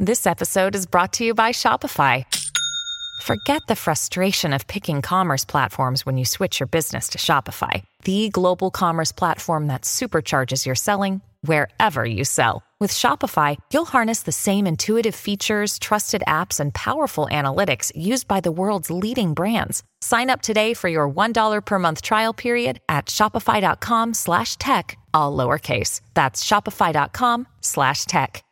This episode is brought to you by Shopify. Forget the frustration of picking commerce platforms when you switch your business to Shopify, the global commerce platform that supercharges your selling wherever you sell. With Shopify, you'll harness the same intuitive features, trusted apps, and powerful analytics used by the world's leading brands. Sign up today for your $1 per month trial period at shopify.com/tech, all lowercase. That's shopify.com/tech.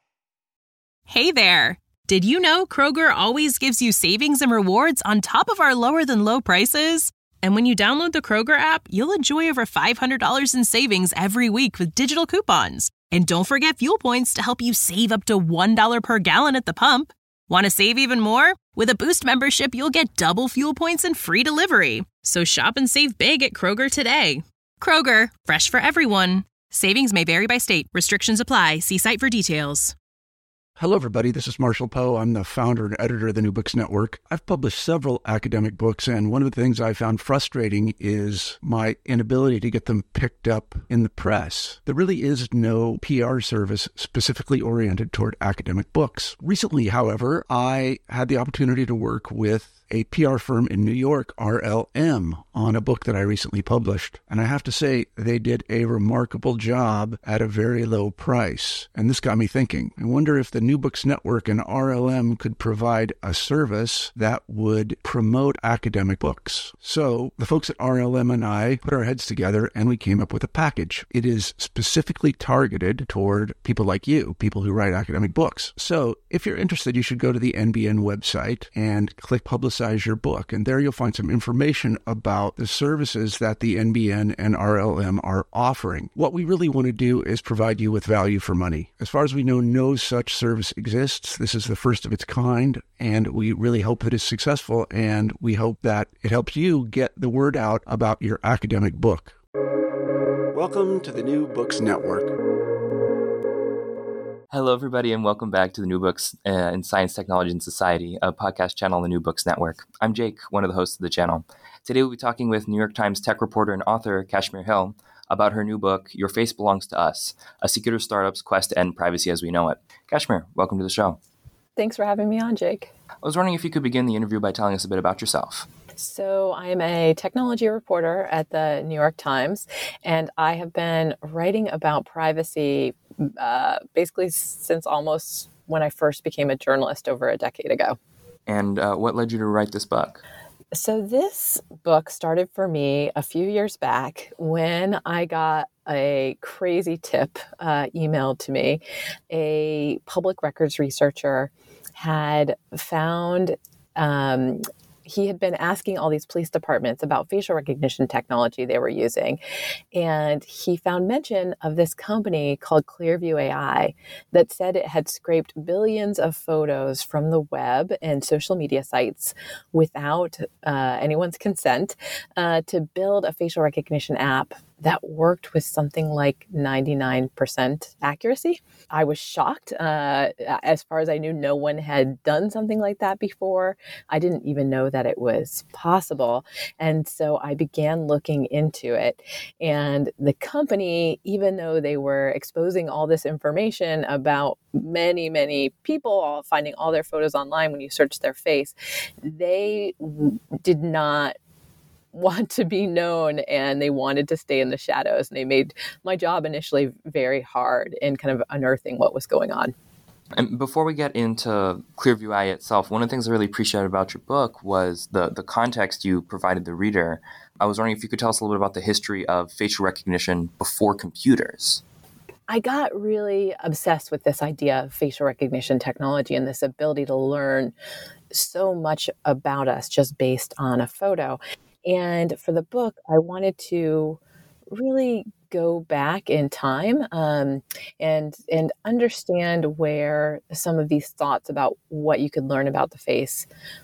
Hey there! Did you know Kroger always gives you savings and rewards on top of our lower than low prices? And when you download the Kroger app, you'll enjoy over $500 in savings every week with digital coupons. And don't forget fuel points to help you save up to $1 per gallon at the pump. Want to save even more? With a Boost membership, you'll get double fuel points and free delivery. So shop and save big at Kroger today. Kroger, fresh for everyone. Savings may vary by state. Restrictions apply. See site for details. Hello, everybody. This is Marshall Poe. I'm the founder and editor of the New Books Network. I've published several academic books, and one of the things I found frustrating is my inability to get them picked up in the press. There really is no PR service specifically oriented toward academic books. Recently, however, I had the opportunity to work with a PR firm in New York, RLM, on a book that I recently published. And I have to say, they did a remarkable job at a very low price. And this got me thinking. I wonder if the New Books Network and RLM could provide a service that would promote academic books. So the folks at RLM and I put our heads together and we came up with a package. It is specifically targeted toward people like you, people who write academic books. So if you're interested, you should go to the NBN website and click Publicize Your Book. And there you'll find some information about the services that the NBN and RLM are offering. What we really want to do is provide you with value for money. As far as we know, no such service exists. This is the first of its kind, and we really hope it is successful, and we hope that it helps you get the word out about your academic book. Welcome to the New Books Network. Hello, everybody, and welcome back to the New Books in Science, Technology, and Society, a podcast channel on the New Books Network. I'm Jake, one of the hosts of the channel. Today, we'll be talking with New York Times tech reporter and author Kashmir Hill about her new book, Your Face Belongs to Us, a secretive startup's quest to end privacy as we know it. Kashmir, welcome to the show. Thanks for having me on, Jake. I was wondering if you could begin the interview by telling us a bit about yourself. So I'm a technology reporter at the New York Times, and I have been writing about privacy basically since almost when I first became a journalist over a decade ago. And what led you to write this book? So this book started for me a few years back when I got a crazy tip emailed to me. A public records researcher had found he had been asking all these police departments about facial recognition technology they were using. And he found mention of this company called Clearview AI that said it had scraped billions of photos from the web and social media sites without anyone's consent to build a facial recognition app that worked with something like 99% accuracy. I was shocked. As far as I knew, no one had done something like that before. I didn't even know that it was possible. And so I began looking into it. And the company, even though they were exposing all this information about many, many people, all finding all their photos online when you search their face, they did not want to be known, and they wanted to stay in the shadows. And they made my job initially very hard in kind of unearthing what was going on. And before we get into Clearview AI itself, one of the things I really appreciated about your book was the context you provided the reader. I was wondering if you could tell us a little bit about the history of facial recognition before computers. I got really obsessed with this idea of facial recognition technology and this ability to learn so much about us just based on a photo. And for the book, I wanted to really go back in time and understand where some of these thoughts about what you could learn about the face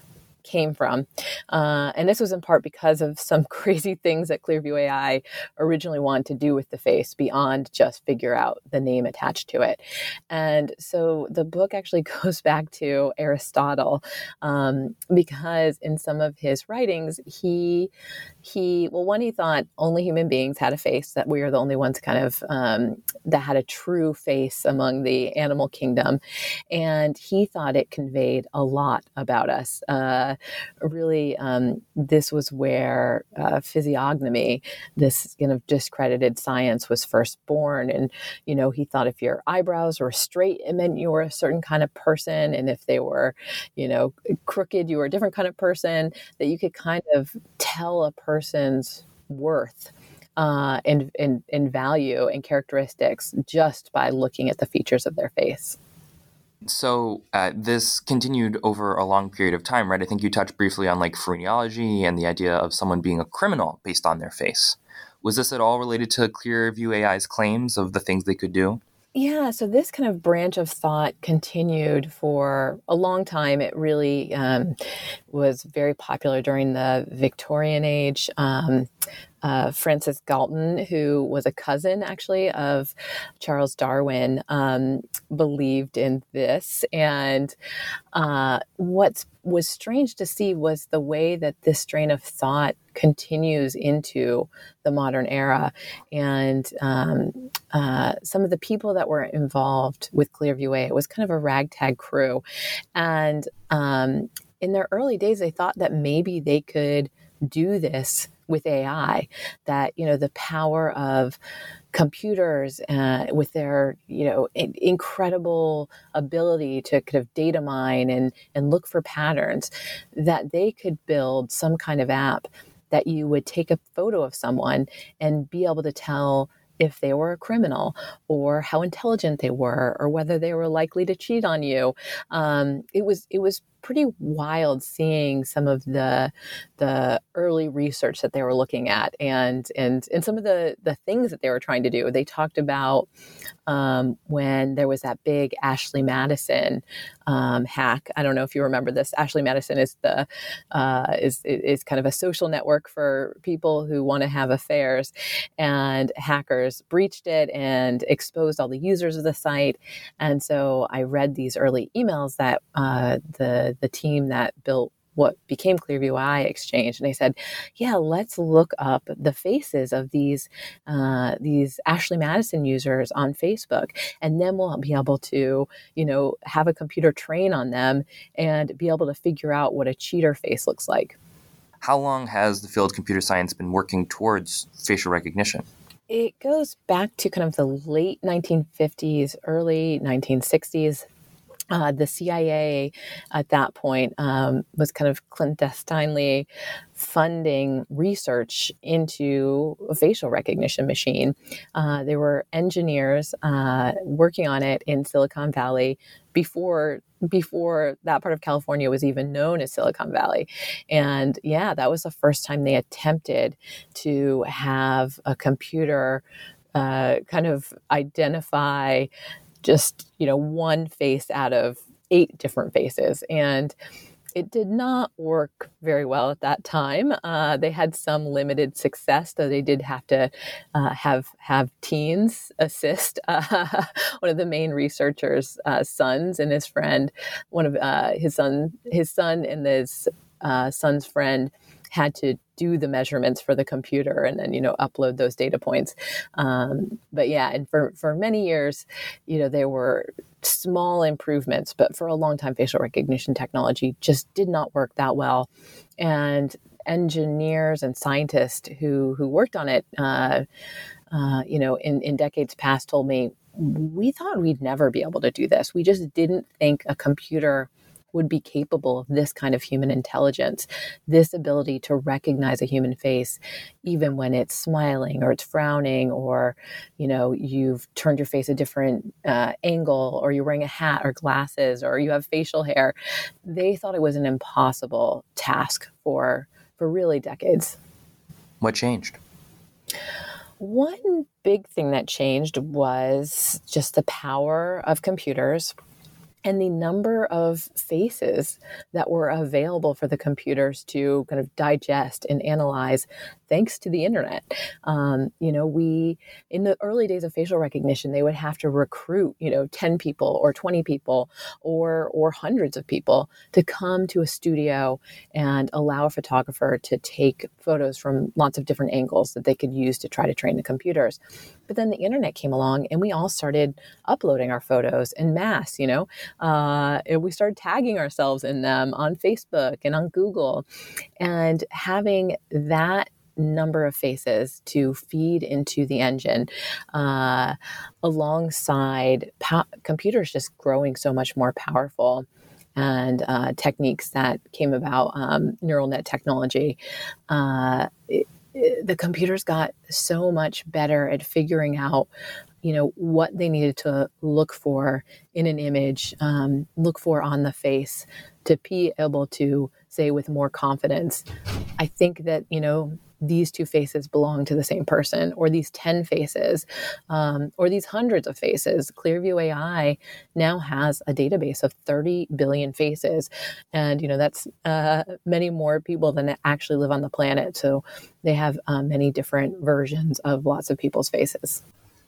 came from. And this was in part because of some crazy things that Clearview AI originally wanted to do with the face beyond just figure out the name attached to it. And so the book actually goes back to Aristotle, because in some of his writings, he thought only human beings had a face, that we are the only ones kind of that had a true face among the animal kingdom. And he thought it conveyed a lot about us. Really, this was where physiognomy, this kind of discredited science, was first born. And, he thought if your eyebrows were straight, it meant you were a certain kind of person. And if they were, crooked, you were a different kind of person, that you could kind of tell a person's worth and value and characteristics just by looking at the features of their face. So this continued over a long period of time, right? I think you touched briefly on like phrenology and the idea of someone being a criminal based on their face. Was this at all related to Clearview AI's claims of the things they could do? Yeah, so this kind of branch of thought continued for a long time. It really was very popular during the Victorian age. Francis Galton, who was a cousin actually of Charles Darwin, believed in this. And what was strange to see was the way that this strain of thought continues into the modern era. And some of the people that were involved with Clearview AI, it was kind of a ragtag crew. And in their early days, they thought that maybe they could do this with AI, that, the power of computers with their, incredible ability to kind of data mine and look for patterns, that they could build some kind of app that you would take a photo of someone and be able to tell if they were a criminal or how intelligent they were or whether they were likely to cheat on you. It was pretty wild seeing some of the early research that they were looking at and some of the things that they were trying to do. They talked about when there was that big Ashley Madison hack. I don't know if you remember this. Ashley Madison is is kind of a social network for people who want to have affairs, and hackers breached it and exposed all the users of the site. And so I read these early emails that the team that built what became Clearview AI exchanged, and they said, "Yeah, let's look up the faces of these Ashley Madison users on Facebook, and then we'll be able to, have a computer train on them and be able to figure out what a cheater face looks like." How long has the field of computer science been working towards facial recognition? It goes back to kind of the late 1950s, early 1960s. The CIA at that point was kind of clandestinely funding research into a facial recognition machine. There were engineers working on it in Silicon Valley before that part of California was even known as Silicon Valley. And yeah, that was the first time they attempted to have a computer kind of identify just, one face out of 8 different faces. And it did not work very well at that time. They had some limited success, though they did have to have teens assist one of the main researchers' sons and his friend. One of his son and his son's friend had to do the measurements for the computer and then, upload those data points. But yeah, and for many years, there were small improvements, but for a long time, facial recognition technology just did not work that well. And engineers and scientists who worked on it, in decades past told me, we thought we'd never be able to do this. We just didn't think a computer would be capable of this kind of human intelligence, this ability to recognize a human face, even when it's smiling or it's frowning, or, you've turned your face a different angle, or you're wearing a hat or glasses, or you have facial hair. They thought it was an impossible task for really decades. What changed? One big thing that changed was just the power of computers And the number of faces that were available for the computers to kind of digest and analyze, thanks to the internet. We, in the early days of facial recognition, they would have to recruit, 10 people or 20 people or hundreds of people to come to a studio and allow a photographer to take photos from lots of different angles that they could use to try to train the computers. But then the internet came along and we all started uploading our photos en masse, and we started tagging ourselves in them on Facebook and on Google. And having that number of faces to feed into the engine alongside computers just growing so much more powerful and techniques that came about, neural net technology, the computers got so much better at figuring out what they needed to look for in an image, look for on the face to be able to say with more confidence, I think that, these two faces belong to the same person, or these 10 faces, or these hundreds of faces. Clearview AI now has a database of 30 billion faces. And, that's many more people than actually live on the planet. So they have many different versions of lots of people's faces.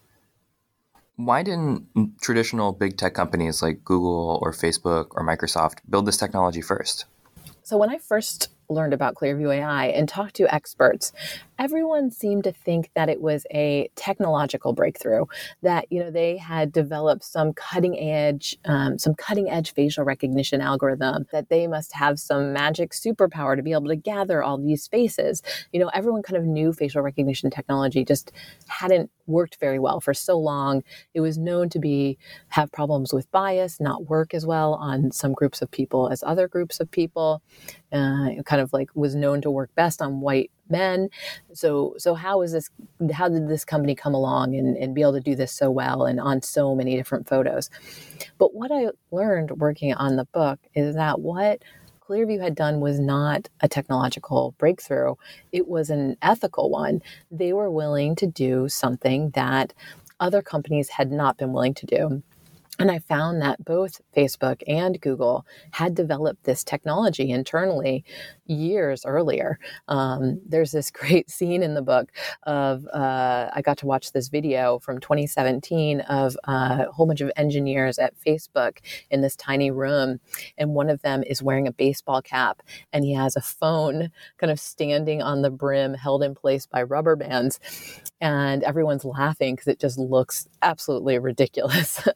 Why didn't traditional big tech companies like Google or Facebook or Microsoft build this technology first? So when I first learned about Clearview AI and talked to experts, everyone seemed to think that it was a technological breakthrough, that they had developed some cutting edge facial recognition algorithm, that they must have some magic superpower to be able to gather all these faces. Everyone kind of knew facial recognition technology just hadn't worked very well for so long. It was known to have problems with bias, not work as well on some groups of people as other groups of people. Kind of like was known to work best on white men. So how did this company come along and be able to do this so well and on so many different photos? But what I learned working on the book is that what Clearview had done was not a technological breakthrough. It was an ethical one. They were willing to do something that other companies had not been willing to do. And I found that both Facebook and Google had developed this technology internally years earlier. There's this great scene in the book of, I got to watch this video from 2017 of a whole bunch of engineers at Facebook in this tiny room. And one of them is wearing a baseball cap and he has a phone kind of standing on the brim held in place by rubber bands. And everyone's laughing because it just looks absolutely ridiculous.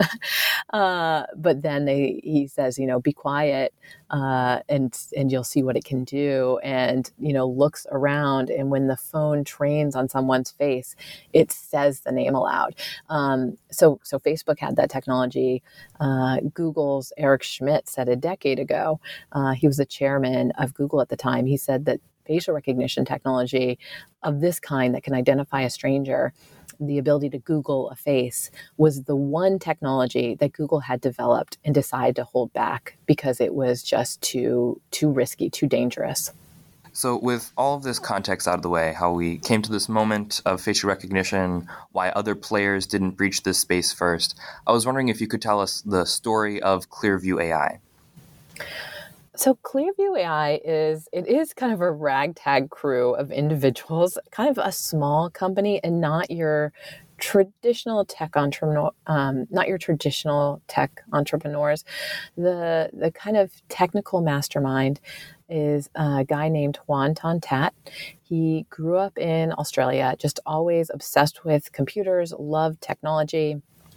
But then he says, be quiet, and you'll see what it can do. And, looks around. And when the phone trains on someone's face, it says the name aloud. So Facebook had that technology. Google's Eric Schmidt said a decade ago, he was the chairman of Google at the time. He said that facial recognition technology of this kind that can identify a stranger, the ability to Google a face, was the one technology that Google had developed and decided to hold back because it was just too risky, too dangerous. So with all of this context out of the way, how we came to this moment of facial recognition, why other players didn't breach this space first, I was wondering if you could tell us the story of Clearview AI. So Clearview AI is kind of a ragtag crew of individuals, kind of a small company and not your traditional tech entrepreneurs. The kind of technical mastermind is a guy named Hoan Ton-Tat. He grew up in Australia, just always obsessed with computers, loved technology.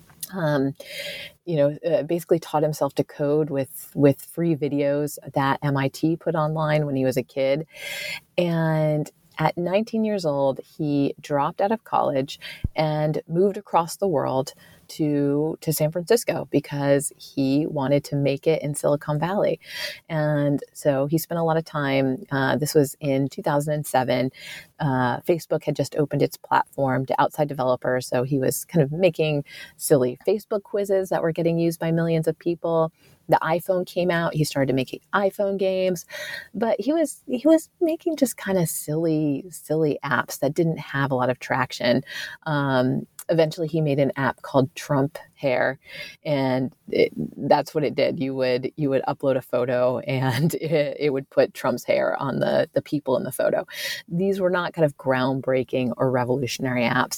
Basically taught himself to code with free videos that MIT put online when he was a kid. And at 19 years old, he dropped out of college and moved across the world to San Francisco because he wanted to make it in Silicon Valley. And so he spent a lot of time, this was in 2007, Facebook had just opened its platform to outside developers. So he was kind of making silly Facebook quizzes that were getting used by millions of people. The iPhone came out. He started making iPhone games, but he was making just kind of silly apps that didn't have a lot of traction. Eventually, he made an app called Trump Hair, and that's what it did. You would upload a photo, and it would put Trump's hair on the people in the photo. These were not kind of groundbreaking or revolutionary apps.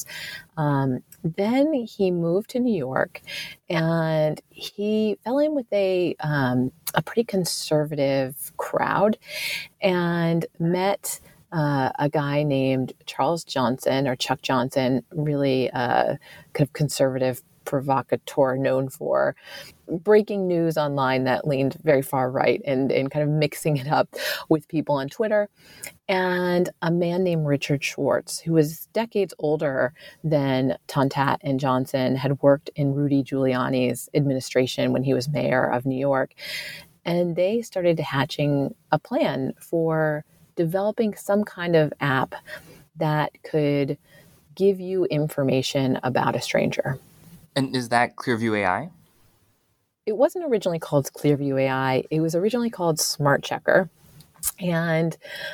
Then he moved to New York, and he fell in with a pretty conservative crowd, and met a guy named Charles Johnson, or Chuck Johnson, really kind of conservative provocateur known for breaking news online that leaned very far right and kind of mixing it up with people on Twitter. And a man named Richard Schwartz, who was decades older than Tontat and Johnson, had worked in Rudy Giuliani's administration when he was mayor of New York. And they started hatching a plan for developing some kind of app that could give you information about a stranger. And is that Clearview AI? It wasn't originally called Clearview AI. It was originally called Smart Checker. And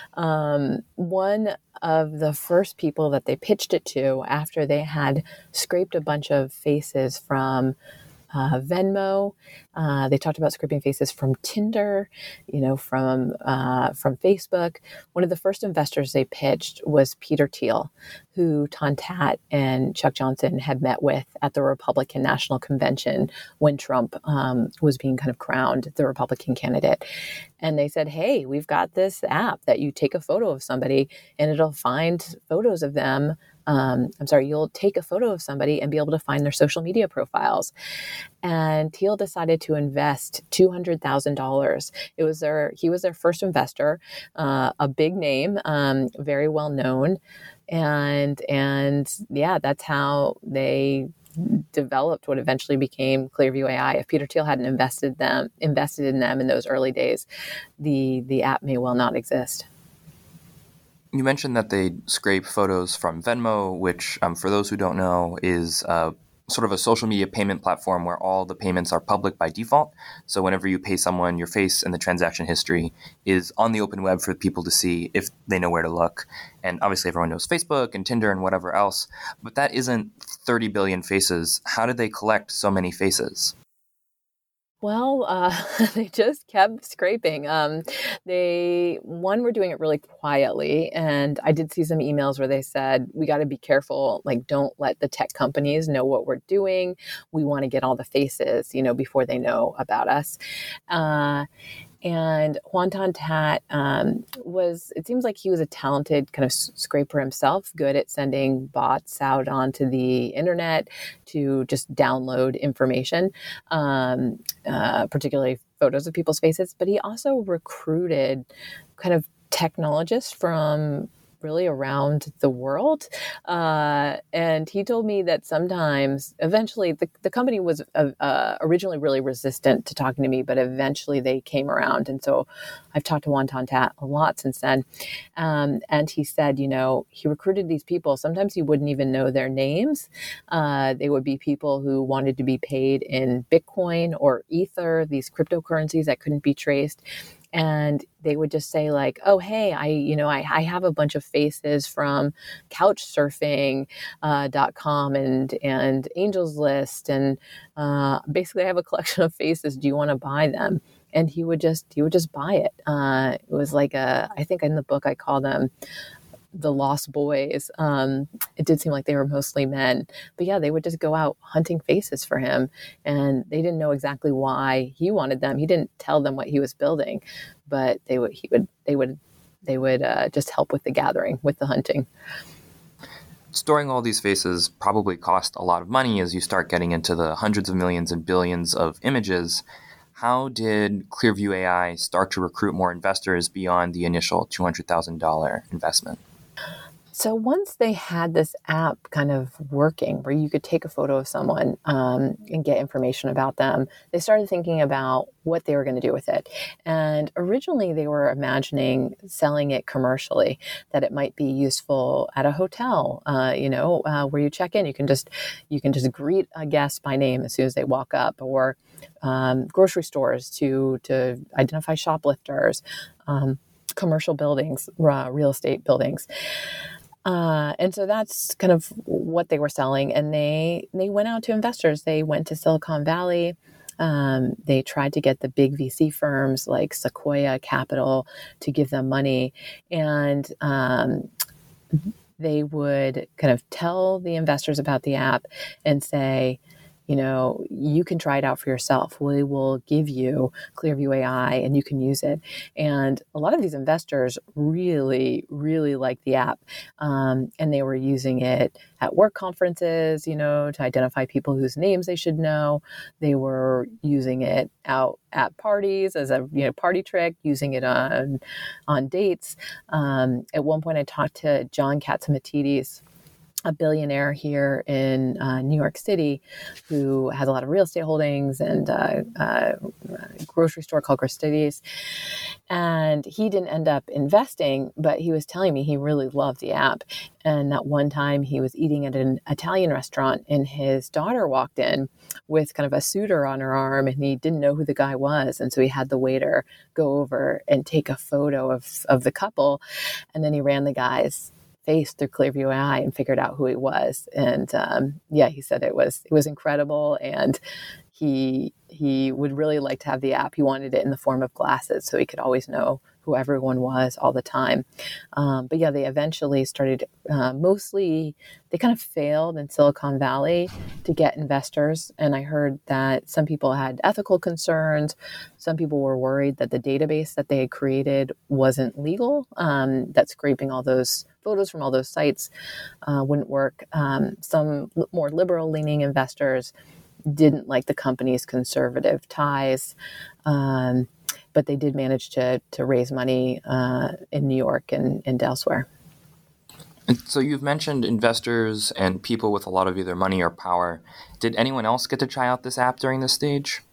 one of the first people that they pitched it to, after they had scraped a bunch of faces from Venmo. They talked about scraping faces from Tinder, from Facebook. One of the first investors they pitched was Peter Thiel, who Tontat and Chuck Johnson had met with at the Republican National Convention when Trump was being kind of crowned the Republican candidate. And they said, hey, we've got this app that you take a photo of somebody and it'll find photos of them. You'll take a photo of somebody and be able to find their social media profiles. And Thiel decided to invest $200,000. He was their first investor, a big name, very well known. And yeah, that's how they developed what eventually became Clearview AI. If Peter Thiel hadn't invested in them in those early days, the app may well not exist. You mentioned that they scrape photos from Venmo, which, for those who don't know, is sort of a social media payment platform where all the payments are public by default. So whenever you pay someone, your face and the transaction history is on the open web for people to see if they know where to look. And obviously everyone knows Facebook and Tinder and whatever else, but that isn't 30 billion faces. How did they collect so many faces? Well, they just kept scraping. They were doing it really quietly. And I did see some emails where they said, we got to be careful. Like, don't let the tech companies know what we're doing. We want to get all the faces, before they know about us. And Hoan Ton-Tat it seems like he was a talented kind of scraper himself, good at sending bots out onto the internet to just download information, particularly photos of people's faces. But he also recruited kind of technologists from really around the world. And he told me that sometimes, eventually, the company was originally really resistant to talking to me, but eventually they came around. And so I've talked to Hoan Ton-Tat a lot since then. And he said, he recruited these people. Sometimes he wouldn't even know their names. They would be people who wanted to be paid in Bitcoin or Ether, these cryptocurrencies that couldn't be traced. And they would just say like, oh, hey, I have a bunch of faces from couchsurfing.com and Angels List. And basically I have a collection of faces. Do you want to buy them? And he would just buy it. It was like I think in the book I call them the Lost Boys. It did seem like they were mostly men, but yeah, they would just go out hunting faces for him, and they didn't know exactly why he wanted them. He didn't tell them what he was building, but they would just help with the gathering, with the hunting. Storing all these faces probably cost a lot of money as you start getting into the hundreds of millions and billions of images. How did Clearview AI start to recruit more investors beyond the initial $200,000 investment? So once they had this app kind of working where you could take a photo of someone and get information about them, they started thinking about what they were going to do with it. And originally they were imagining selling it commercially, that it might be useful at a hotel, where you check in. You can just greet a guest by name as soon as they walk up, or grocery stores to identify shoplifters, commercial buildings, real estate buildings. And so that's kind of what they were selling. And they went out to investors. They went to Silicon Valley. They tried to get the big VC firms like Sequoia Capital to give them money. And they would kind of tell the investors about the app and say, you can try it out for yourself. We will give you Clearview AI and you can use it. And a lot of these investors really, really liked the app. And they were using it at work conferences, to identify people whose names they should know. They were using it out at parties as a party trick, using it on dates. At one point, I talked to John Catsimatidis, a billionaire here in New York City who has a lot of real estate holdings and a grocery store called Gristedes. And he didn't end up investing, but he was telling me he really loved the app. And that one time he was eating at an Italian restaurant and his daughter walked in with kind of a suitor on her arm and he didn't know who the guy was. And so he had the waiter go over and take a photo of the couple. And then he ran the guy's face through Clearview AI and figured out who he was. And he said it was incredible. And he would really like to have the app. He wanted it in the form of glasses so he could always know who everyone was all the time. They eventually started, they kind of failed in Silicon Valley to get investors. And I heard that some people had ethical concerns. Some people were worried that the database that they had created wasn't legal, that scraping all those photos from all those sites wouldn't work. Some more liberal-leaning investors didn't like the company's conservative ties, but they did manage to raise money in New York and elsewhere. And so you've mentioned investors and people with a lot of either money or power. Did anyone else get to try out this app during this stage?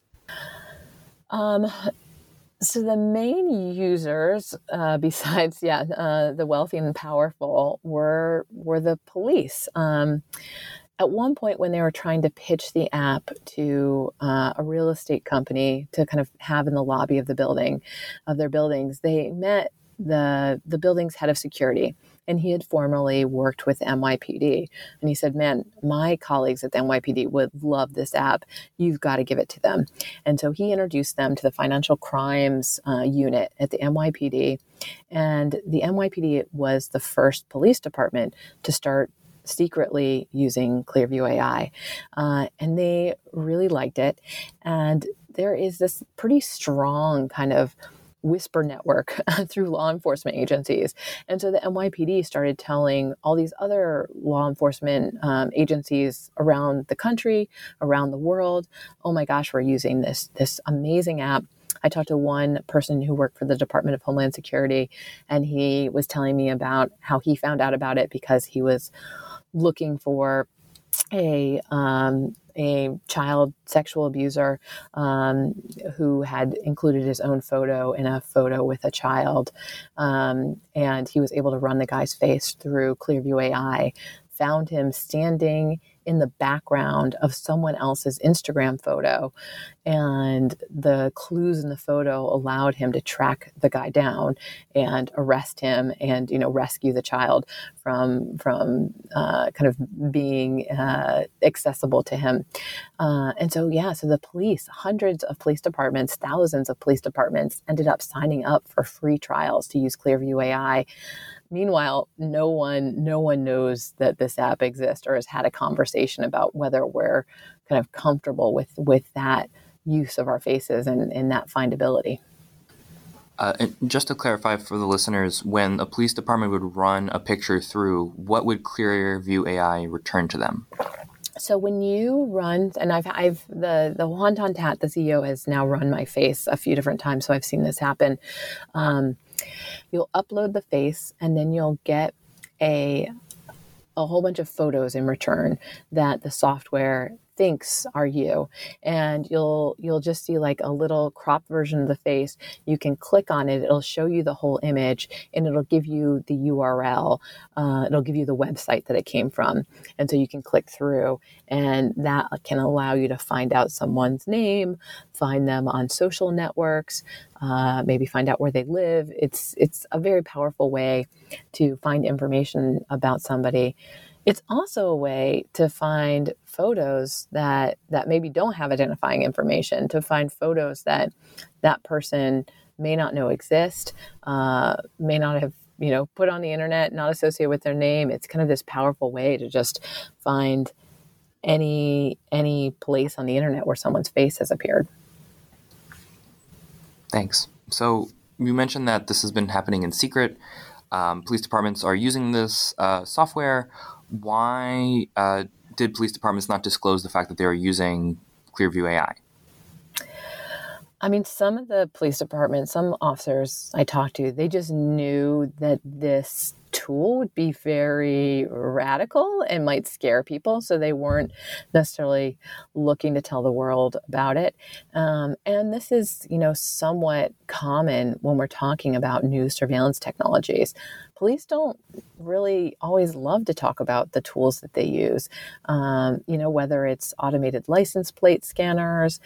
So the main users, besides the wealthy and powerful, were the police. At one point when they were trying to pitch the app to a real estate company to kind of have in the lobby of their buildings, they met the building's head of security. And he had formerly worked with NYPD. And he said, man, my colleagues at the NYPD would love this app. You've got to give it to them. And so he introduced them to the financial crimes unit at the NYPD. And the NYPD was the first police department to start secretly using Clearview AI. And they really liked it. And there is this pretty strong kind of whisper network through law enforcement agencies. And so the NYPD started telling all these other law enforcement agencies around the country, around the world, oh my gosh, we're using this amazing app. I talked to one person who worked for the Department of Homeland Security, and he was telling me about how he found out about it because he was looking for a child sexual abuser who had included his own photo in a photo with a child. And he was able to run the guy's face through Clearview AI, found him standing in the background of someone else's Instagram photo. And the clues in the photo allowed him to track the guy down and arrest him and, rescue the child from kind of being accessible to him. So the police, hundreds of police departments, thousands of police departments ended up signing up for free trials to use Clearview AI. Meanwhile, no one knows that this app exists or has had a conversation about whether we're kind of comfortable with that use of our faces and that findability. And just to clarify for the listeners, when a police department would run a picture through, what would Clearview AI return to them? So when you run, and I've the Juan Tontat, the CEO, has now run my face a few different times, so I've seen this happen. You'll upload the face, and then you'll get a whole bunch of photos in return that the software thinks are you, and you'll just see like a little cropped version of the face. You can click on it, it'll show you the whole image, and it'll give you the URL. It'll give you the website that it came from, and so you can click through, and that can allow you to find out someone's name, find them on social networks, maybe find out where they live. It's a very powerful way to find information about somebody. It's also a way to find photos that maybe don't have identifying information, to find photos that person may not know exist, may not have put on the internet, not associated with their name. It's kind of this powerful way to just find any place on the internet where someone's face has appeared. Thanks. So you mentioned that this has been happening in secret. Police departments are using this software. Why did police departments not disclose the fact that they were using Clearview AI? I mean, some of the police departments, some officers I talked to, they just knew that this tool would be very radical and might scare people. So they weren't necessarily looking to tell the world about it. And this is, somewhat common when we're talking about new surveillance technologies. Police don't really always love to talk about the tools that they use, whether it's automated license plate scanners,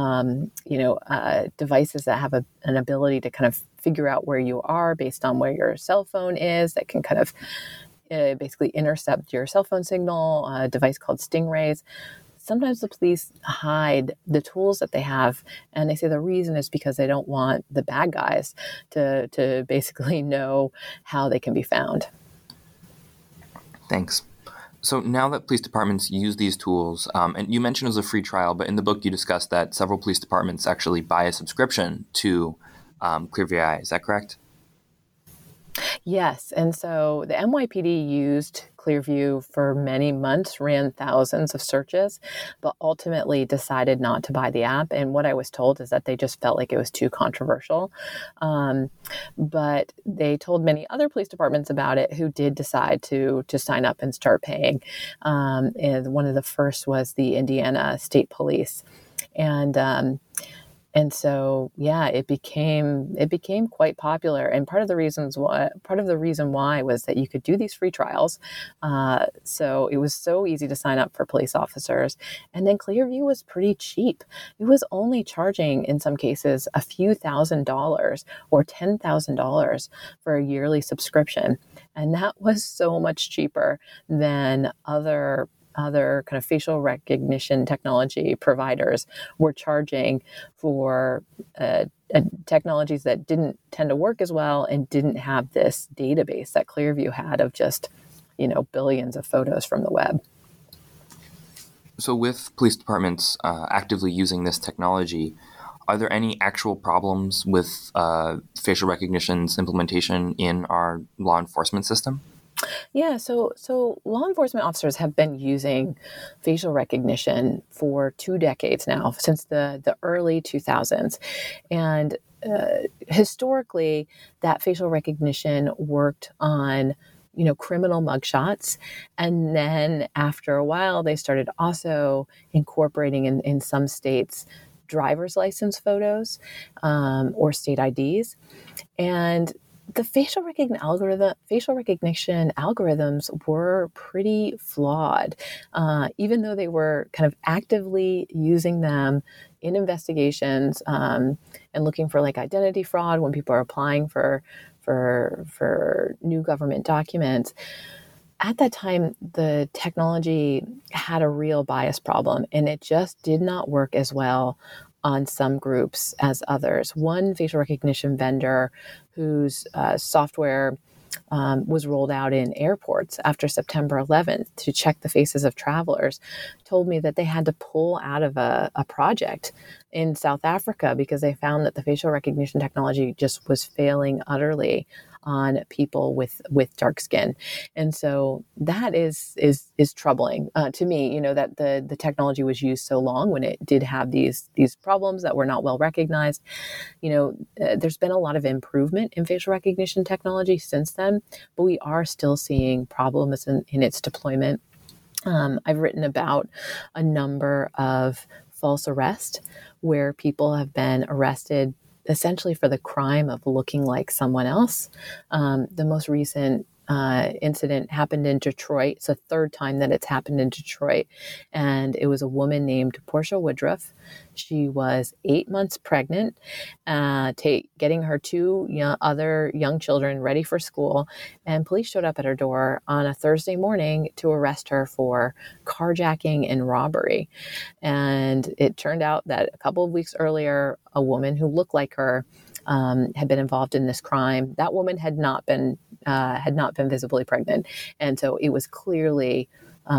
devices that have an ability to kind of figure out where you are based on where your cell phone is, that can kind of basically intercept your cell phone signal, a device called Stingrays. Sometimes the police hide the tools that they have, and they say the reason is because they don't want the bad guys to basically know how they can be found. Thanks. So now that police departments use these tools, and you mentioned it was a free trial, but in the book you discussed that several police departments actually buy a subscription to Clearview AI. Is that correct? Yes. And so the NYPD used Clearview for many months, ran thousands of searches, but ultimately decided not to buy the app. And what I was told is that they just felt like it was too controversial. But they told many other police departments about it who did decide to sign up and start paying. And one of the first was the Indiana State Police. And so, it became quite popular. And part of the reason why was that you could do these free trials. So it was so easy to sign up for police officers. And then Clearview was pretty cheap. It was only charging, in some cases, a few $1,000s or $10,000 for a yearly subscription. And that was so much cheaper than other kind of facial recognition technology providers were charging for technologies that didn't tend to work as well and didn't have this database that Clearview had of just, billions of photos from the web. So with police departments actively using this technology, are there any actual problems with facial recognition's implementation in our law enforcement system? Yeah, so law enforcement officers have been using facial recognition for 2 decades now, since the early 2000s. And historically, that facial recognition worked on criminal mugshots. And then after a while, they started also incorporating in some states driver's license photos or state IDs. And the facial recognition algorithms were pretty flawed, even though they were kind of actively using them in investigations and looking for like identity fraud when people are applying for new government documents. At that time, the technology had a real bias problem, and it just did not work as well on some groups as others. One facial recognition vendor whose software was rolled out in airports after September 11th to check the faces of travelers told me that they had to pull out of a project in South Africa because they found that the facial recognition technology just was failing utterly on people with dark skin. And so that is troubling to me, that the technology was used so long when it did have these problems that were not well recognized. There's been a lot of improvement in facial recognition technology since then, but we are still seeing problems in its deployment. I've written about a number of false arrests where people have been arrested essentially for the crime of looking like someone else. The most recent incident happened in Detroit. It's the third time that it's happened in Detroit. And it was a woman named Portia Woodruff. She was 8 months pregnant, getting her two other young children ready for school. And police showed up at her door on a Thursday morning to arrest her for carjacking and robbery. And it turned out that a couple of weeks earlier, a woman who looked like her had been involved in this crime. That woman had not been visibly pregnant, and so it was clearly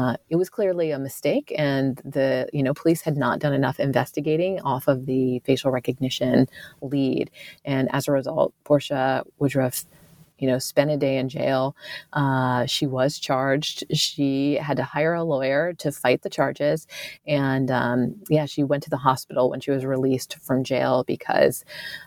a mistake, and the police had not done enough investigating off of the facial recognition lead, and as a result, Portia Woodruff spent a day in jail. She was charged. She had to hire a lawyer to fight the charges. And she went to the hospital when she was released from jail because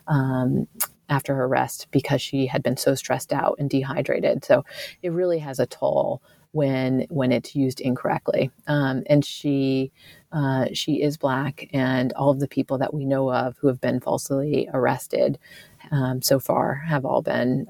after her arrest, because she had been so stressed out and dehydrated. So it really has a toll when it's used incorrectly. And she is Black, and all of the people that we know of who have been falsely arrested so far have all been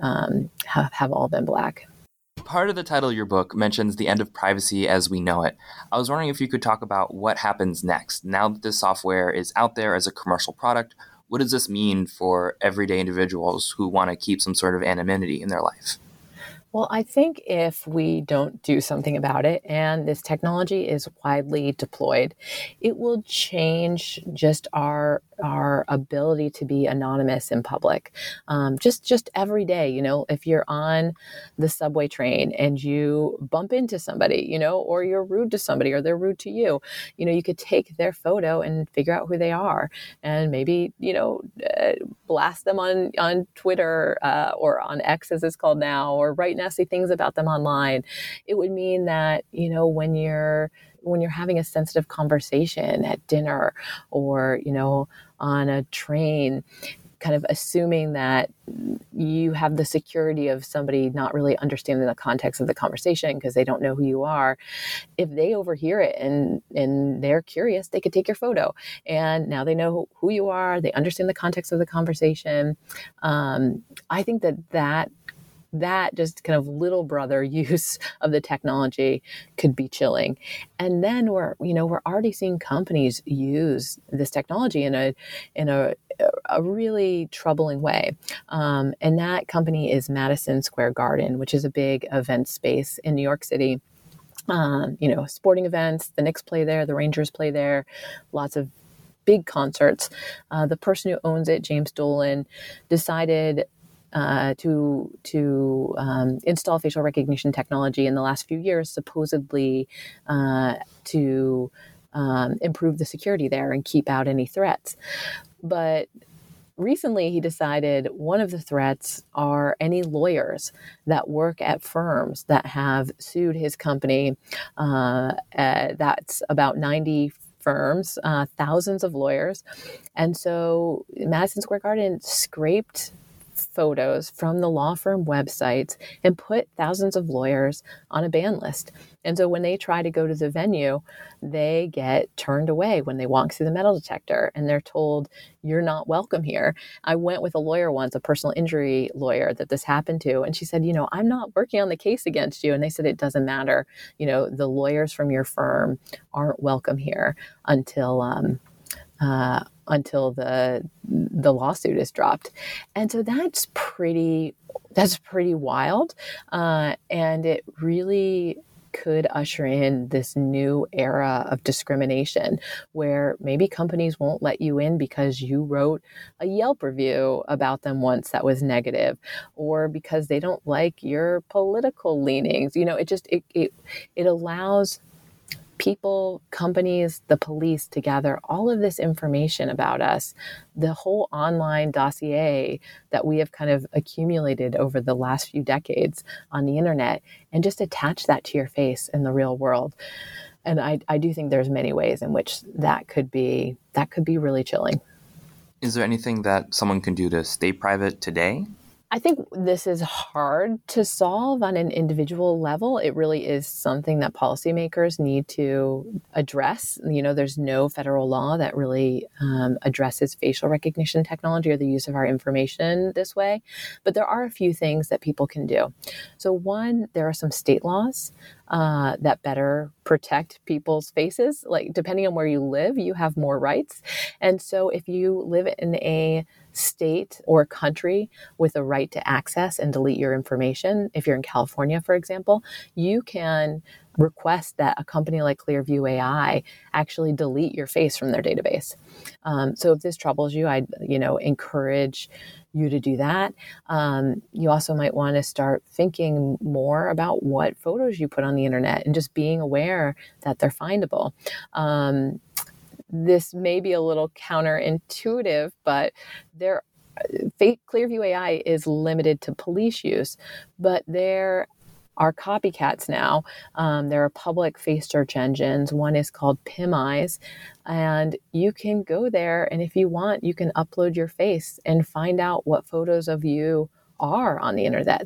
Black. Part of the title of your book mentions the end of privacy as we know it. I was wondering if you could talk about what happens next. Now that this software is out there as a commercial product, what does this mean for everyday individuals who want to keep some sort of anonymity in their life? Well, I think if we don't do something about it, and this technology is widely deployed, it will change just our ability to be anonymous in public. Just every day, if you're on the subway train and you bump into somebody, or you're rude to somebody or they're rude to you, you could take their photo and figure out who they are, and maybe, blast them on Twitter or on X as it's called now, or write nasty things about them online. It would mean that, when you're having a sensitive conversation at dinner or, on a train, kind of assuming that you have the security of somebody not really understanding the context of the conversation because they don't know who you are. If they overhear it and they're curious, they could take your photo. And now they know who you are. They understand the context of the conversation. I think that just kind of little brother use of the technology could be chilling. And then we're already seeing companies use this technology in a really troubling way. And that company is Madison Square Garden, which is a big event space in New York City. Sporting events, the Knicks play there, the Rangers play there, lots of big concerts. The person who owns it, James Dolan, decided to install facial recognition technology in the last few years, supposedly to improve the security there and keep out any threats. But recently he decided one of the threats are any lawyers that work at firms that have sued his company. That's about 90 firms, thousands of lawyers. And so Madison Square Garden scraped photos from the law firm websites and put thousands of lawyers on a ban list. And so when they try to go to the venue, they get turned away when they walk through the metal detector and they're told, you're not welcome here. I went with a lawyer once, a personal injury lawyer that this happened to, and she said, I'm not working on the case against you. And they said, it doesn't matter. The lawyers from your firm aren't welcome here until the lawsuit is dropped. And so that's pretty wild. And it really could usher in this new era of discrimination where maybe companies won't let you in because you wrote a Yelp review about them once that was negative, or because they don't like your political leanings. It allows people, companies, the police to gather all of this information about us, the whole online dossier that we have kind of accumulated over the last few decades on the internet, and just attach that to your face in the real world. And I do think there's many ways in which that could be really chilling. Is there anything that someone can do to stay private today? I think this is hard to solve on an individual level. It really is something that policymakers need to address. There's no federal law that really addresses facial recognition technology or the use of our information this way. But there are a few things that people can do. So one, there are some state laws that better protect people's faces. Like, depending on where you live, you have more rights. And so if you live in a state or country with a right to access and delete your information, if you're in California, for example, you can request that a company like Clearview AI actually delete your face from their database. So if this troubles you, I'd encourage you to do that. You also might want to start thinking more about what photos you put on the internet and just being aware that they're findable. This may be a little counterintuitive, but Clearview AI is limited to police use, but there are copycats now. There are public face search engines. One is called PimEyes, and you can go there, and if you want, you can upload your face and find out what photos of you are on the internet.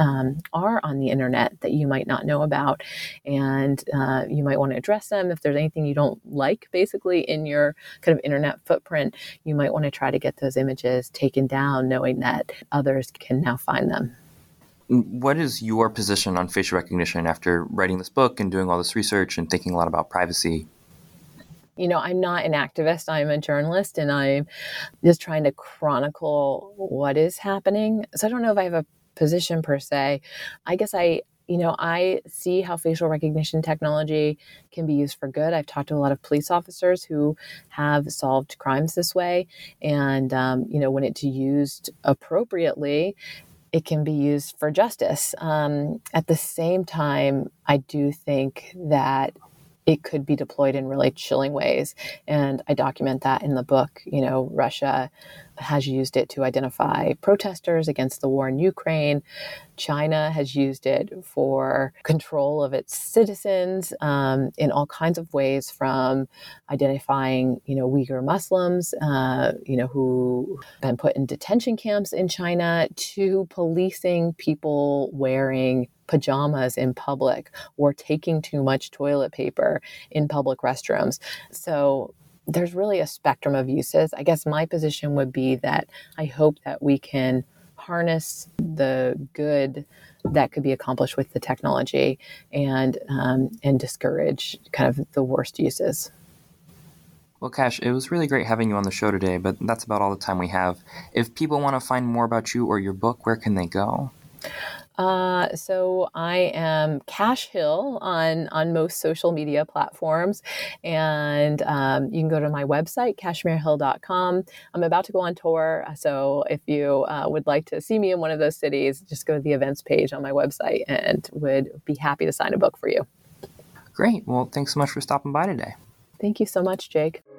That you might not know about, and you might want to address them. If there's anything you don't like, basically, in your kind of internet footprint, you might want to try to get those images taken down, knowing that others can now find them. What is your position on facial recognition after writing this book and doing all this research and thinking a lot about privacy? I'm not an activist. I'm a journalist, and I'm just trying to chronicle what is happening. So I don't know if I have a position per se. I guess I see how facial recognition technology can be used for good. I've talked to a lot of police officers who have solved crimes this way. And, when it's used appropriately, it can be used for justice. At the same time, I do think that it could be deployed in really chilling ways. And I document that in the book. Russia has used it to identify protesters against the war in Ukraine. China has used it for control of its citizens in all kinds of ways, from identifying, Uyghur Muslims, who have been put in detention camps in China, to policing people wearing pajamas in public or taking too much toilet paper in public restrooms. So there's really a spectrum of uses. I guess my position would be that I hope that we can harness the good that could be accomplished with the technology and discourage kind of the worst uses. Well, Cash, it was really great having you on the show today, but that's about all the time we have. If people want to find more about you or your book, where can they go? So I am Cash Hill on most social media platforms, and you can go to my website, cashmerehill.com. I'm about to go on tour, so if you would like to see me in one of those cities, just go to the events page on my website, and would be happy to sign a book for you. Great. Well, thanks so much for stopping by today. Thank you so much, Jake.